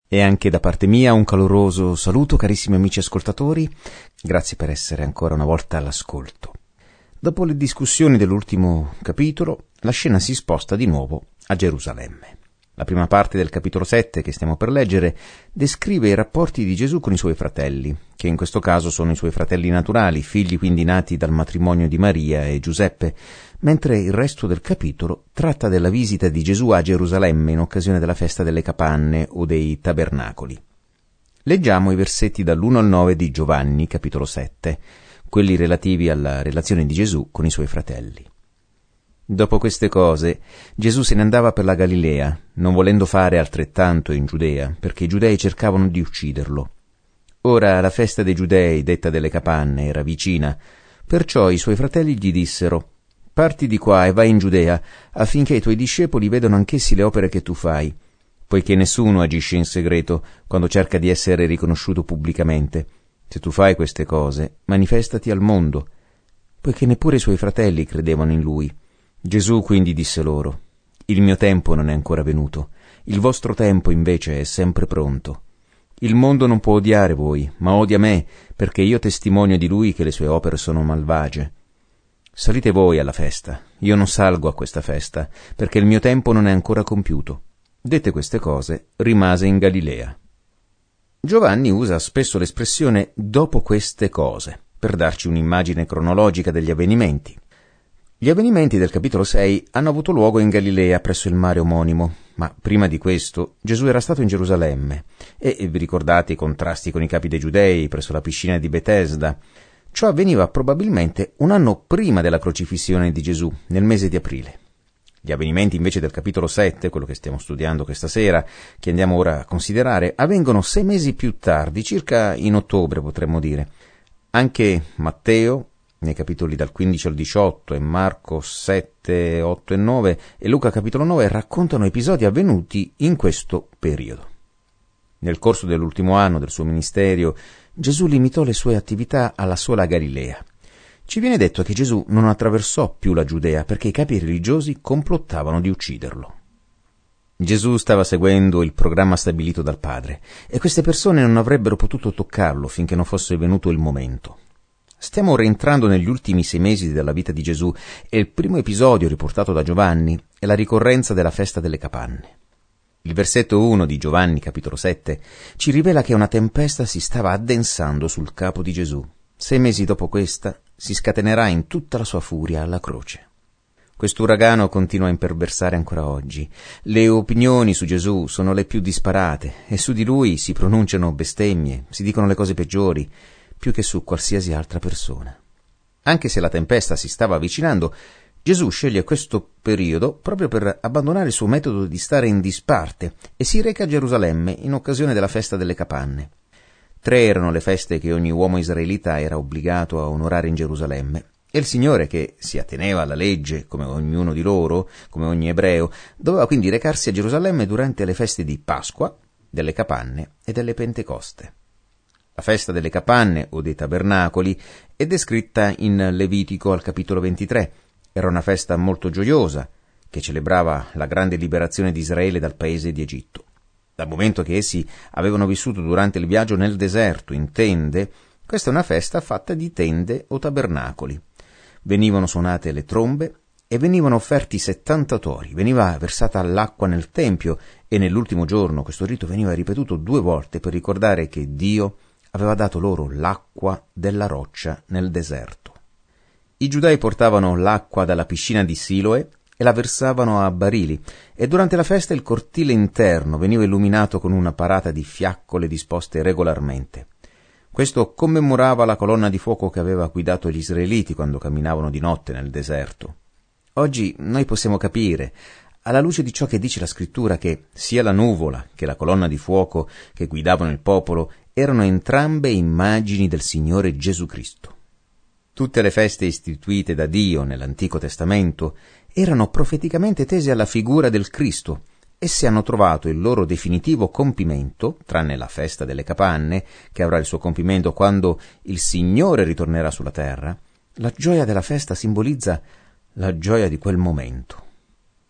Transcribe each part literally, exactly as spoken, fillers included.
E anche da parte mia un caloroso saluto, carissimi amici ascoltatori. Grazie per essere ancora una volta all'ascolto. Dopo le discussioni dell'ultimo capitolo, la scena si sposta di nuovo a Gerusalemme. La prima parte del capitolo sette che stiamo per leggere descrive i rapporti di Gesù con i suoi fratelli, che in questo caso sono i suoi fratelli naturali, figli quindi nati dal matrimonio di Maria e Giuseppe, mentre il resto del capitolo tratta della visita di Gesù a Gerusalemme in occasione della festa delle capanne o dei tabernacoli. Leggiamo i versetti dall'uno al nove di Giovanni, capitolo sette, quelli relativi alla relazione di Gesù con i suoi fratelli. Dopo queste cose, Gesù se ne andava per la Galilea, non volendo fare altrettanto in Giudea, perché i giudei cercavano di ucciderlo. Ora la festa dei giudei, detta delle capanne, era vicina, perciò i suoi fratelli gli dissero: «Parti di qua e vai in Giudea, affinché i tuoi discepoli vedano anch'essi le opere che tu fai, poiché nessuno agisce in segreto quando cerca di essere riconosciuto pubblicamente. Se tu fai queste cose, manifestati al mondo», poiché neppure i suoi fratelli credevano in lui. Gesù quindi disse loro: «Il mio tempo non è ancora venuto, il vostro tempo invece è sempre pronto. Il mondo non può odiare voi, ma odia me, perché io testimonio di lui che le sue opere sono malvagie. Salite voi alla festa, io non salgo a questa festa, perché il mio tempo non è ancora compiuto». Dette queste cose, rimase in Galilea. Giovanni usa spesso l'espressione «dopo queste cose», per darci un'immagine cronologica degli avvenimenti. Gli avvenimenti del capitolo sei hanno avuto luogo in Galilea presso il mare omonimo, ma prima di questo Gesù era stato in Gerusalemme e, e vi ricordate i contrasti con i capi dei giudei presso la piscina di Betesda? Ciò avveniva probabilmente un anno prima della crocifissione di Gesù, nel mese di aprile. Gli avvenimenti invece del capitolo sette, quello che stiamo studiando questa sera, che andiamo ora a considerare, avvengono sei mesi più tardi, circa in ottobre potremmo dire. Anche Matteo, nei capitoli dal quindici al diciotto, e Marco sette, otto e nove e Luca capitolo nove raccontano episodi avvenuti in questo periodo. Nel corso dell'ultimo anno del suo ministero, Gesù limitò le sue attività alla sola Galilea. Ci viene detto che Gesù non attraversò più la Giudea perché i capi religiosi complottavano di ucciderlo. Gesù stava seguendo il programma stabilito dal Padre e queste persone non avrebbero potuto toccarlo finché non fosse venuto il momento. Stiamo rientrando negli ultimi sei mesi della vita di Gesù e il primo episodio riportato da Giovanni è la ricorrenza della festa delle capanne. Il versetto uno di Giovanni capitolo sette ci rivela che una tempesta si stava addensando sul capo di Gesù. Sei mesi dopo questa si scatenerà in tutta la sua furia alla croce. Quest'uragano continua a imperversare ancora oggi. Le opinioni su Gesù sono le più disparate e su di lui si pronunciano bestemmie, si dicono le cose peggiori, più che su qualsiasi altra persona. Anche se la tempesta si stava avvicinando, Gesù sceglie questo periodo proprio per abbandonare il suo metodo di stare in disparte e si reca a Gerusalemme in occasione della festa delle capanne. Tre erano le feste che ogni uomo israelita era obbligato a onorare in Gerusalemme, e il Signore, che si atteneva alla legge come ognuno di loro, come ogni ebreo, doveva quindi recarsi a Gerusalemme durante le feste di Pasqua, delle capanne e delle Pentecoste. La festa delle capanne o dei tabernacoli è descritta in Levitico al capitolo ventitré. Era una festa molto gioiosa che celebrava la grande liberazione di Israele dal paese di Egitto. Dal momento che essi avevano vissuto durante il viaggio nel deserto in tende, questa è una festa fatta di tende o tabernacoli. Venivano suonate le trombe e venivano offerti settanta tori, veniva versata l'acqua nel tempio e nell'ultimo giorno questo rito veniva ripetuto due volte per ricordare che Dio aveva dato loro l'acqua della roccia nel deserto. I giudei portavano l'acqua dalla piscina di Siloe e la versavano a barili, e durante la festa il cortile interno veniva illuminato con una parata di fiaccole disposte regolarmente. Questo commemorava la colonna di fuoco che aveva guidato gli israeliti quando camminavano di notte nel deserto. Oggi noi possiamo capire, alla luce di ciò che dice la scrittura, che sia la nuvola che la colonna di fuoco che guidavano il popolo erano entrambe immagini del Signore Gesù Cristo. Tutte le feste istituite da Dio nell'Antico Testamento erano profeticamente tese alla figura del Cristo. Esse hanno trovato il loro definitivo compimento, tranne la festa delle capanne, che avrà il suo compimento quando il Signore ritornerà sulla terra. La gioia della festa simbolizza la gioia di quel momento.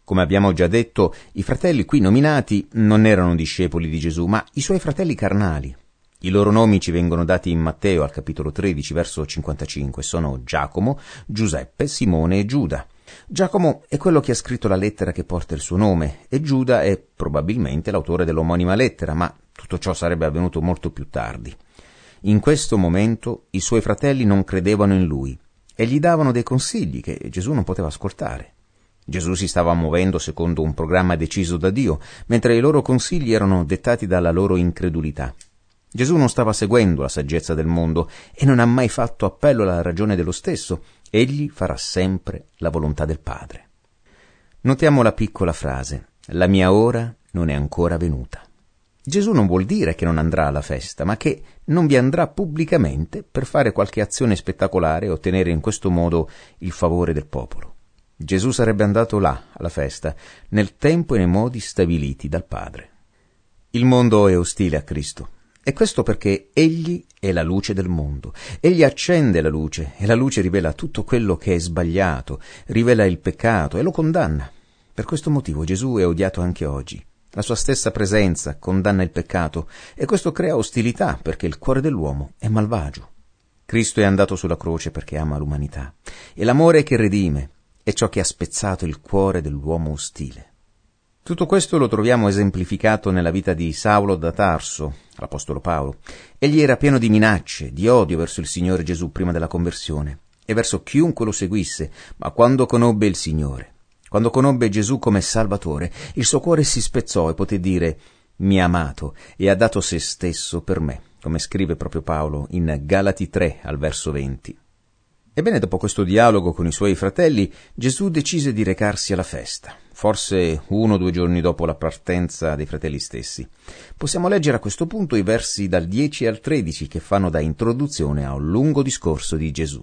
Come abbiamo già detto, i fratelli qui nominati non erano discepoli di Gesù, ma i suoi fratelli carnali. I loro nomi ci vengono dati in Matteo al capitolo tredici, verso cinquantacinque. Sono Giacomo, Giuseppe, Simone e Giuda. Giacomo è quello che ha scritto la lettera che porta il suo nome e Giuda è probabilmente l'autore dell'omonima lettera, ma tutto ciò sarebbe avvenuto molto più tardi. In questo momento i suoi fratelli non credevano in lui e gli davano dei consigli che Gesù non poteva ascoltare. Gesù si stava muovendo secondo un programma deciso da Dio, mentre i loro consigli erano dettati dalla loro incredulità. Gesù non stava seguendo la saggezza del mondo e non ha mai fatto appello alla ragione dello stesso. Egli farà sempre la volontà del Padre. Notiamo la piccola frase: la mia ora non è ancora venuta. Gesù non vuol dire che non andrà alla festa, ma che non vi andrà pubblicamente per fare qualche azione spettacolare e ottenere in questo modo il favore del popolo. Gesù sarebbe andato là, alla festa, nel tempo e nei modi stabiliti dal Padre. Il mondo è ostile a Cristo, e questo perché Egli è la luce del mondo. Egli accende la luce, e la luce rivela tutto quello che è sbagliato, rivela il peccato e lo condanna. Per questo motivo Gesù è odiato anche oggi. La sua stessa presenza condanna il peccato, e questo crea ostilità perché il cuore dell'uomo è malvagio. Cristo è andato sulla croce perché ama l'umanità, e l'amore che redime è ciò che ha spezzato il cuore dell'uomo ostile. Tutto questo lo troviamo esemplificato nella vita di Saulo da Tarso, l'apostolo Paolo. Egli era pieno di minacce, di odio verso il Signore Gesù prima della conversione e verso chiunque lo seguisse, ma quando conobbe il Signore, quando conobbe Gesù come Salvatore, il suo cuore si spezzò e poté dire: mi ha amato e ha dato se stesso per me, come scrive proprio Paolo in Galati tre al verso venti. Ebbene, dopo questo dialogo con i suoi fratelli, Gesù decise di recarsi alla festa, forse uno o due giorni dopo la partenza dei fratelli stessi. Possiamo leggere a questo punto i versi dal dieci al tredici che fanno da introduzione a un lungo discorso di Gesù.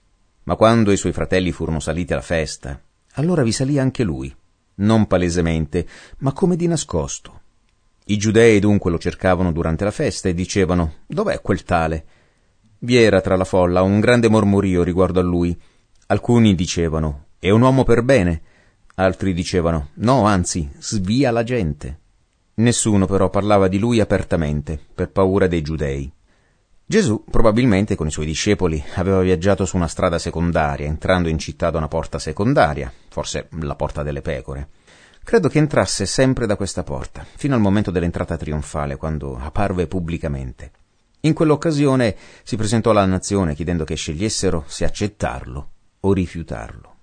Ma quando i suoi fratelli furono saliti alla festa, allora vi salì anche lui, non palesemente, ma come di nascosto. I giudei dunque lo cercavano durante la festa e dicevano: dov'è quel tale? Vi era tra la folla un grande mormorio riguardo a lui. Alcuni dicevano: è un uomo per bene. Altri dicevano: no, anzi, svia la gente. Nessuno però parlava di lui apertamente, per paura dei giudei. Gesù, probabilmente con i suoi discepoli, aveva viaggiato su una strada secondaria, entrando in città da una porta secondaria, forse la porta delle pecore. Credo che entrasse sempre da questa porta, fino al momento dell'entrata trionfale, quando apparve pubblicamente. In quell'occasione si presentò alla nazione chiedendo che scegliessero se accettarlo o rifiutarlo.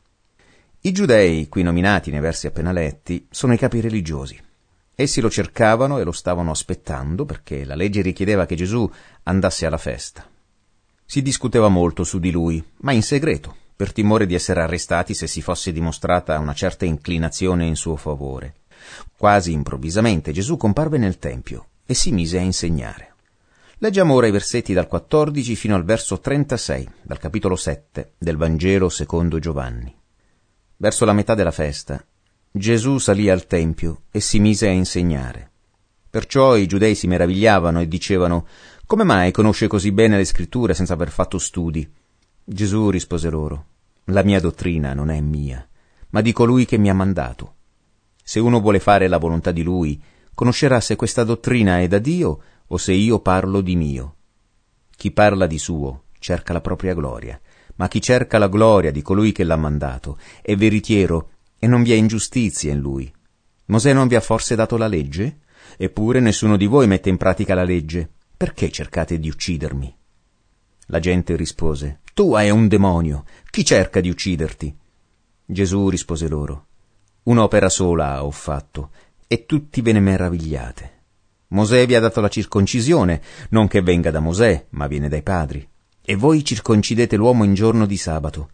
I giudei, qui nominati nei versi appena letti, sono i capi religiosi. Essi lo cercavano e lo stavano aspettando perché la legge richiedeva che Gesù andasse alla festa. Si discuteva molto su di lui, ma in segreto, per timore di essere arrestati se si fosse dimostrata una certa inclinazione in suo favore. Quasi improvvisamente Gesù comparve nel tempio e si mise a insegnare. Leggiamo ora i versetti dal quattordici fino al verso trentasei, dal capitolo sette del Vangelo secondo Giovanni. Verso la metà della festa, Gesù salì al tempio e si mise a insegnare. Perciò i giudei si meravigliavano e dicevano: come mai conosce così bene le scritture senza aver fatto studi? Gesù rispose loro: la mia dottrina non è mia, ma di colui che mi ha mandato. Se uno vuole fare la volontà di lui, conoscerà se questa dottrina è da Dio o se io parlo di mio. Chi parla di suo cerca la propria gloria, ma chi cerca la gloria di colui che l'ha mandato è veritiero e non vi è ingiustizia in lui. Mosè non vi ha forse dato la legge? Eppure nessuno di voi mette in pratica la legge. Perché cercate di uccidermi? La gente rispose: tu hai un demonio, chi cerca di ucciderti? Gesù rispose loro: un'opera sola ho fatto, e tutti ve ne meravigliate. Mosè vi ha dato la circoncisione, non che venga da Mosè, ma viene dai padri. E voi circoncidete l'uomo in giorno di sabato.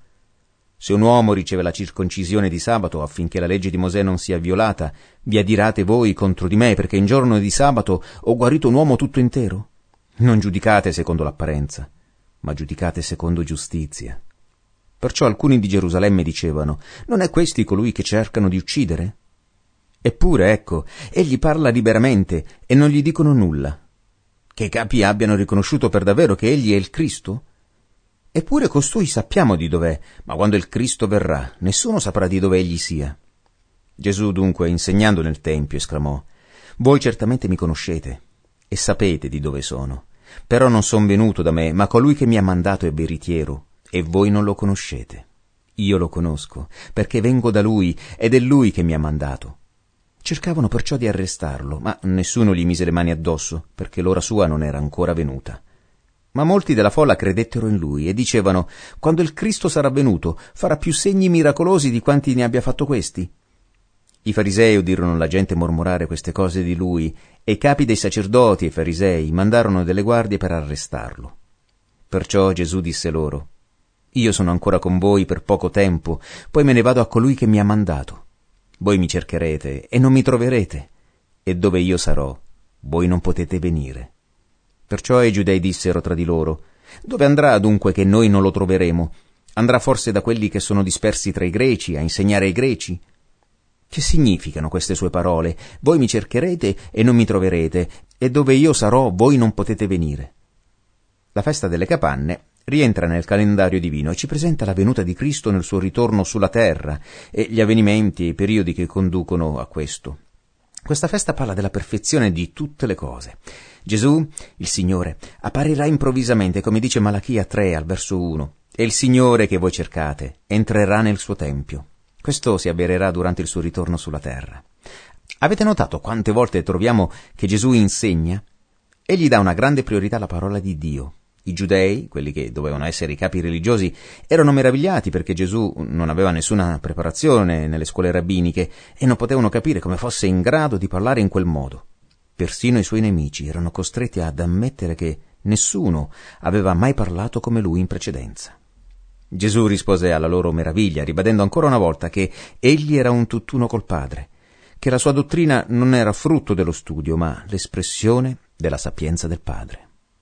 Se un uomo riceve la circoncisione di sabato affinché la legge di Mosè non sia violata, vi adirate voi contro di me perché in giorno di sabato ho guarito un uomo tutto intero? Non giudicate secondo l'apparenza, ma giudicate secondo giustizia. Perciò alcuni di Gerusalemme dicevano: non è questi colui che cercano di uccidere? Eppure, ecco, egli parla liberamente e non gli dicono nulla. Che i capi abbiano riconosciuto per davvero che egli è il Cristo? Eppure costui sappiamo di dov'è, ma quando il Cristo verrà, nessuno saprà di dove egli sia. Gesù dunque, insegnando nel Tempio, esclamò: «Voi certamente mi conoscete e sapete di dove sono. Però non son venuto da me, ma colui che mi ha mandato è veritiero, e voi non lo conoscete. Io lo conosco, perché vengo da lui, ed è lui che mi ha mandato». Cercavano perciò di arrestarlo, ma nessuno gli mise le mani addosso, perché l'ora sua non era ancora venuta. Ma molti della folla credettero in lui e dicevano: «Quando il Cristo sarà venuto, farà più segni miracolosi di quanti ne abbia fatto questi». I farisei udirono la gente mormorare queste cose di lui, e i capi dei sacerdoti e i farisei mandarono delle guardie per arrestarlo. Perciò Gesù disse loro: «Io sono ancora con voi per poco tempo, poi me ne vado a colui che mi ha mandato. Voi mi cercherete e non mi troverete, e dove io sarò, voi non potete venire». Perciò i giudei dissero tra di loro: «Dove andrà dunque che noi non lo troveremo? Andrà forse da quelli che sono dispersi tra i greci a insegnare ai greci?» Che significano queste sue parole? «Voi mi cercherete e non mi troverete, e dove io sarò voi non potete venire». La festa delle capanne rientra nel calendario divino e ci presenta la venuta di Cristo nel suo ritorno sulla terra e gli avvenimenti e i periodi che conducono a questo. Questa festa parla della perfezione di tutte le cose. Gesù, il Signore, apparirà improvvisamente, come dice Malachia tre al verso uno, e il Signore che voi cercate entrerà nel suo tempio. Questo si avvererà durante il suo ritorno sulla terra. Avete notato quante volte troviamo che Gesù insegna? Egli dà una grande priorità alla parola di Dio. I giudei, quelli che dovevano essere i capi religiosi, erano meravigliati perché Gesù non aveva nessuna preparazione nelle scuole rabbiniche e non potevano capire come fosse in grado di parlare in quel modo. Persino i suoi nemici erano costretti ad ammettere che nessuno aveva mai parlato come lui in precedenza. Gesù rispose alla loro meraviglia, ribadendo ancora una volta che egli era un tutt'uno col Padre, che la sua dottrina non era frutto dello studio, ma l'espressione della sapienza del Padre.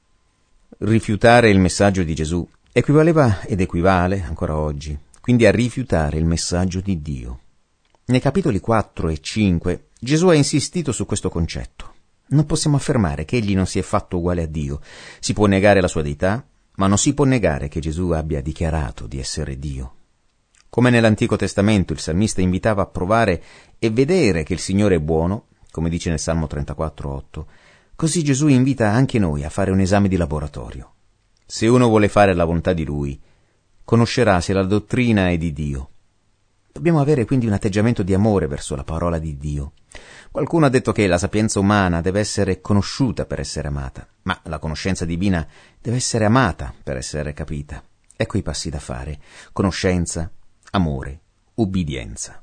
Rifiutare il messaggio di Gesù equivaleva ed equivale ancora oggi, quindi a rifiutare il messaggio di Dio. Nei capitoli quattro e cinque Gesù ha insistito su questo concetto. Non possiamo affermare che egli non si è fatto uguale a Dio. Si può negare la sua deità, ma non si può negare che Gesù abbia dichiarato di essere Dio. Come nell'Antico Testamento il salmista invitava a provare e vedere che il Signore è buono, come dice nel Salmo trentaquattro otto, così Gesù invita anche noi a fare un esame di laboratorio. Se uno vuole fare la volontà di Lui, conoscerà se la dottrina è di Dio. Dobbiamo avere quindi un atteggiamento di amore verso la parola di Dio. Qualcuno ha detto che la sapienza umana deve essere conosciuta per essere amata, ma la conoscenza divina deve essere amata per essere capita. Ecco i passi da fare: conoscenza, amore, ubbidienza.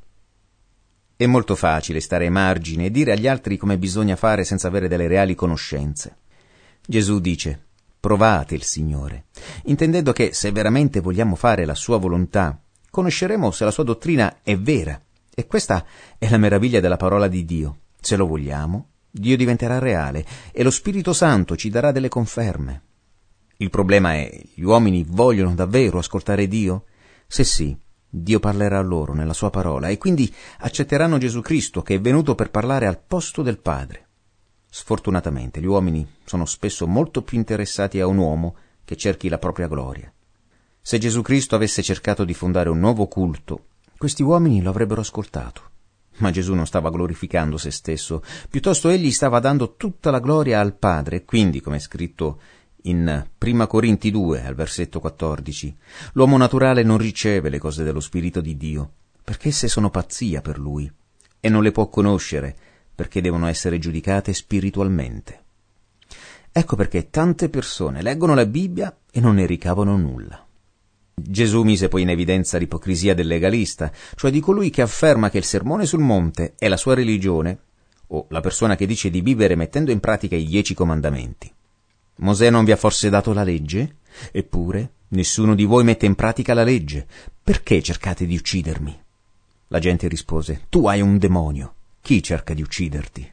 È molto facile stare ai margini e dire agli altri come bisogna fare senza avere delle reali conoscenze. Gesù dice: provate il Signore, intendendo che se veramente vogliamo fare la sua volontà, conosceremo se la sua dottrina è vera. E questa è la meraviglia della parola di Dio. Se lo vogliamo, Dio diventerà reale e lo Spirito Santo ci darà delle conferme. Il problema è: gli uomini vogliono davvero ascoltare Dio? Se sì, Dio parlerà loro nella sua parola e quindi accetteranno Gesù Cristo, che è venuto per parlare al posto del Padre. Sfortunatamente gli uomini sono spesso molto più interessati a un uomo che cerchi la propria gloria. Se Gesù Cristo avesse cercato di fondare un nuovo culto, questi uomini lo avrebbero ascoltato. Ma Gesù non stava glorificando se stesso, piuttosto egli stava dando tutta la gloria al Padre. Quindi, come è scritto in Prima Corinti due, al versetto quattordici, l'uomo naturale non riceve le cose dello Spirito di Dio, perché esse sono pazzia per lui, e non le può conoscere, perché devono essere giudicate spiritualmente. Ecco perché tante persone leggono la Bibbia e non ne ricavano nulla. Gesù mise poi in evidenza l'ipocrisia del legalista, cioè di colui che afferma che il sermone sul monte è la sua religione, o la persona che dice di vivere mettendo in pratica i dieci comandamenti. Mosè non vi ha forse dato la legge? Eppure nessuno di voi mette in pratica la legge. Perché cercate di uccidermi? La gente rispose: tu hai un demonio. Chi cerca di ucciderti?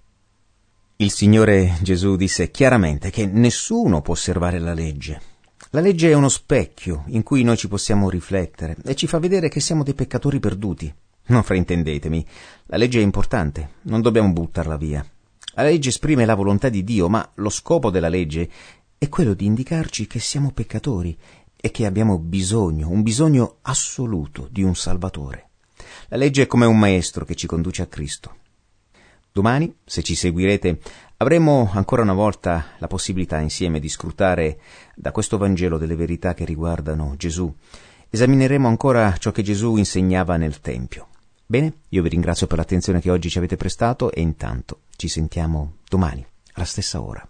Il Signore Gesù disse chiaramente che nessuno può osservare la legge. La legge è uno specchio in cui noi ci possiamo riflettere e ci fa vedere che siamo dei peccatori perduti. Non fraintendetemi, la legge è importante, non dobbiamo buttarla via. La legge esprime la volontà di Dio, ma lo scopo della legge è quello di indicarci che siamo peccatori e che abbiamo bisogno, un bisogno assoluto di un Salvatore. La legge è come un maestro che ci conduce a Cristo. Domani, se ci seguirete, avremo ancora una volta la possibilità insieme di scrutare da questo Vangelo delle verità che riguardano Gesù. Esamineremo ancora ciò che Gesù insegnava nel Tempio. Bene, io vi ringrazio per l'attenzione che oggi ci avete prestato e intanto ci sentiamo domani, alla stessa ora.